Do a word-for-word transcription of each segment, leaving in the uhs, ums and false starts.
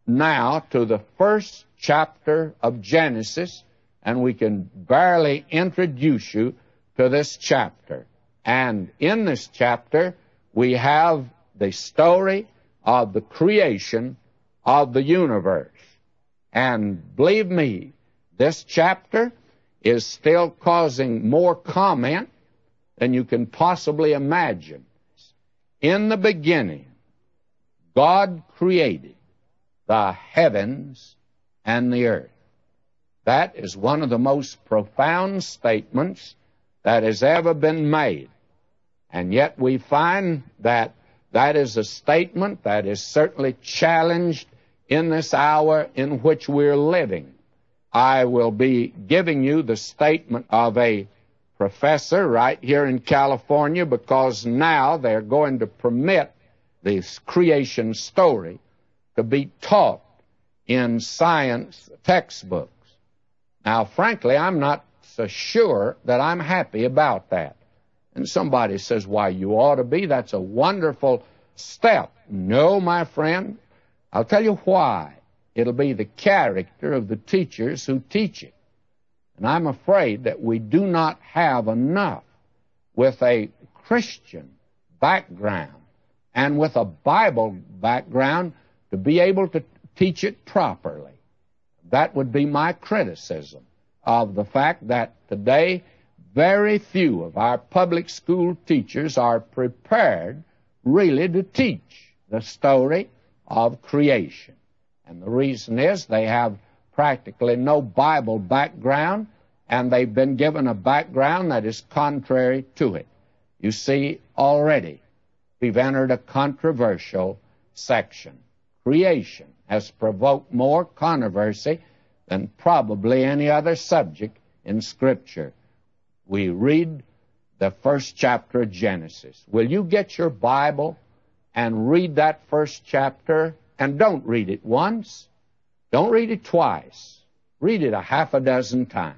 now to the first chapter of Genesis, and we can barely introduce you to this chapter. And in this chapter, we have the story of the creation of the universe. And believe me, this chapter is still causing more comment than you can possibly imagine. In the beginning, God created the heavens and the earth. That is one of the most profound statements that has ever been made. And yet we find that that is a statement that is certainly challenged in this hour in which we're living. I will be giving you the statement of a professor right here in California, because now they're going to permit this creation story to be taught in science textbooks. Now, frankly, I'm not so sure that I'm happy about that. And somebody says, why, you ought to be. That's a wonderful step. No, my friend, I'll tell you why. It'll be the character of the teachers who teach it. And I'm afraid that we do not have enough with a Christian background and with a Bible background to be able to teach it properly. That would be my criticism of the fact that today very few of our public school teachers are prepared really to teach the story of creation. And the reason is they have practically no Bible background, and they've been given a background that is contrary to it. You see, already we've entered a controversial section. Creation has provoked more controversy than probably any other subject in Scripture. We read the first chapter of Genesis. Will you get your Bible and read that first chapter? And don't read it once. Don't read it twice. Read it a half a dozen times.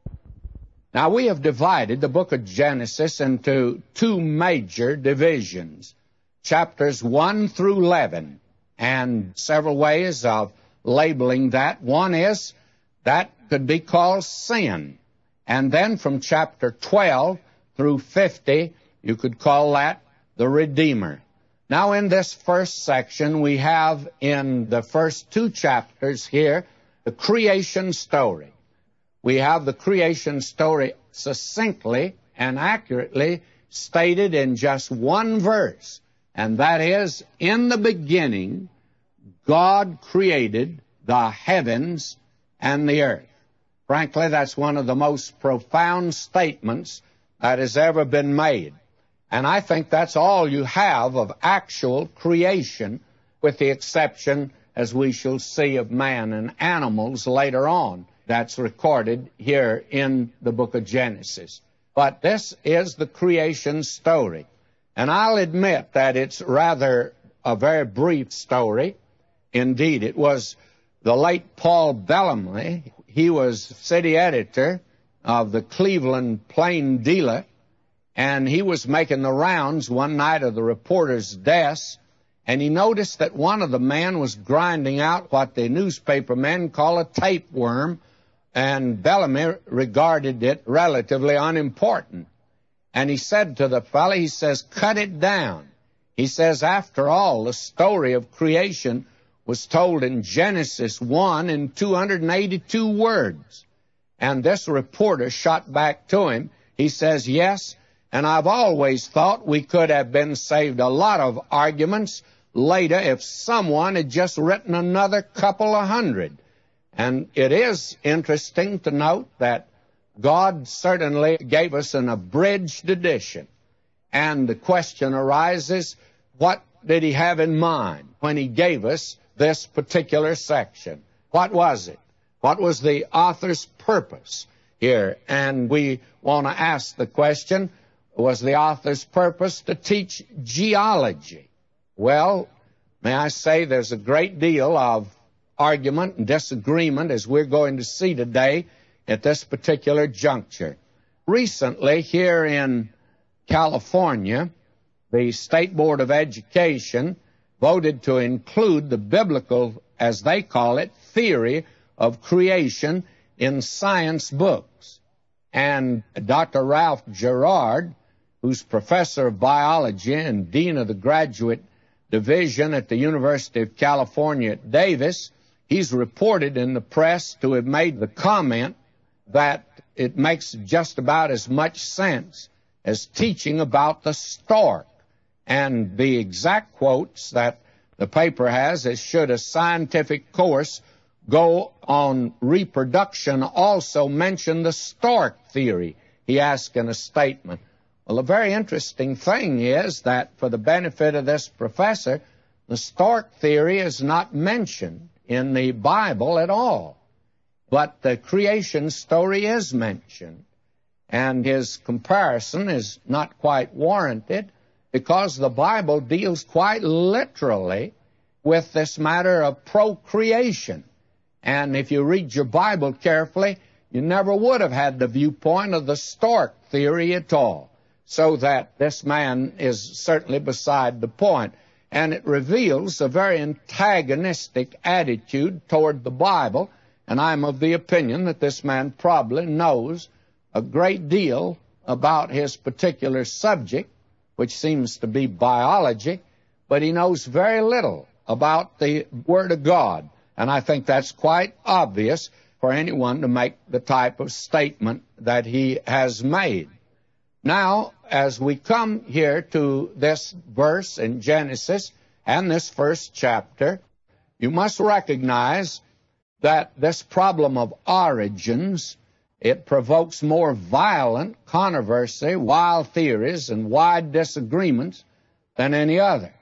Now, we have divided the book of Genesis into two major divisions, chapters one through eleven, and several ways of labeling that. One is that could be called sin. And then from chapter twelve through fifty, you could call that the Redeemer. Now, in this first section, we have in the first two chapters here the creation story. We have the creation story succinctly and accurately stated in just one verse, and that is, in the beginning, God created the heavens and the earth. Frankly, that's one of the most profound statements that has ever been made. And I think that's all you have of actual creation, with the exception, as we shall see, of man and animals later on. That's recorded here in the book of Genesis. But this is the creation story. And I'll admit that it's rather a very brief story. Indeed, it was the late Paul Bellamy. He was city editor of the Cleveland Plain Dealer, and he was making the rounds one night of the reporter's desk, and he noticed that one of the men was grinding out what the newspaper men call a tapeworm, and Bellamy regarded it relatively unimportant. And he said to the fellow, he says, cut it down. He says, after all, the story of creation was told in Genesis one in two hundred eighty-two words. And this reporter shot back to him. He says, yes, and I've always thought we could have been saved a lot of arguments later if someone had just written another couple of hundred. And it is interesting to note that God certainly gave us an abridged edition. And the question arises, what did he have in mind when he gave us this particular section? What was it? What was the author's purpose here? And we want to ask the question, was the author's purpose to teach geology? Well, may I say there's a great deal of argument and disagreement, as we're going to see today at this particular juncture. Recently, here in California, the State Board of Education voted to include the biblical as they call it, theory of creation in science books. And Doctor Ralph Gerard, who's professor of biology and dean of the graduate division at the University of California at Davis, he's reported in the press to have made the comment that it makes just about as much sense as teaching about the stork. And the exact quotes that the paper has is, should a scientific course go on reproduction also mention the stork theory, he asked in a statement. Well, the very interesting thing is that for the benefit of this professor, the stork theory is not mentioned in the Bible at all. But the creation story is mentioned, and his comparison is not quite warranted because the Bible deals quite literally with this matter of procreation. And if you read your Bible carefully, you never would have had the viewpoint of the stork theory at all. So that this man is certainly beside the point. And it reveals a very antagonistic attitude toward the Bible. And I'm of the opinion that this man probably knows a great deal about his particular subject, which seems to be biology, but he knows very little about the Word of God. And I think that's quite obvious for anyone to make the type of statement that he has made. Now, as we come here to this verse in Genesis and this first chapter, you must recognize that this problem of origins, it provokes more violent controversy, wild theories, and wide disagreements than any other.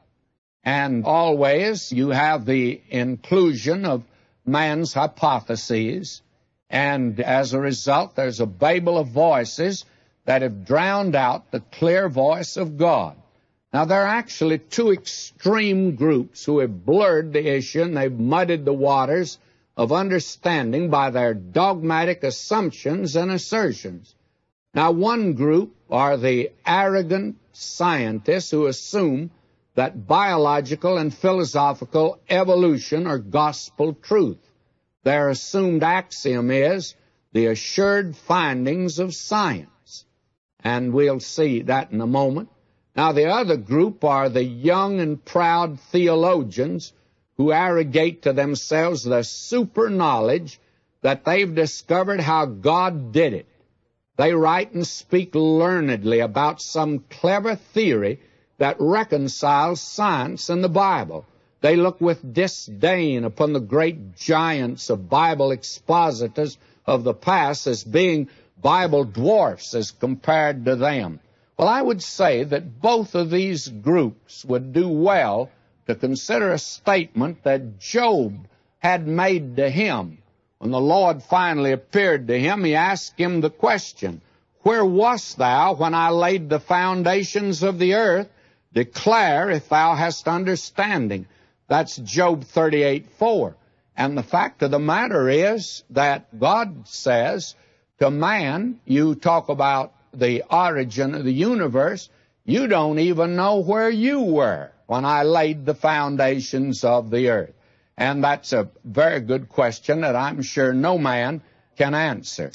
And always you have the inclusion of man's hypotheses, and as a result there's a babel of voices that have drowned out the clear voice of God. Now, there are actually two extreme groups who have blurred the issue, and they've muddied the waters of understanding by their dogmatic assumptions and assertions. Now, one group are the arrogant scientists who assume that biological and philosophical evolution are gospel truth. Their assumed axiom is the assured findings of science. And we'll see that in a moment. Now, the other group are the young and proud theologians who arrogate to themselves the super knowledge that they've discovered how God did it. They write and speak learnedly about some clever theory that reconciles science and the Bible. They look with disdain upon the great giants of Bible expositors of the past as being Bible dwarfs as compared to them. Well, I would say that both of these groups would do well to consider a statement that Job had made to him. When the Lord finally appeared to him, he asked him the question, "Where wast thou when I laid the foundations of the earth? Declare if thou hast understanding." That's Job thirty-eight four. And the fact of the matter is that God says to man, you talk about the origin of the universe, you don't even know where you were when I laid the foundations of the earth. And that's a very good question that I'm sure no man can answer.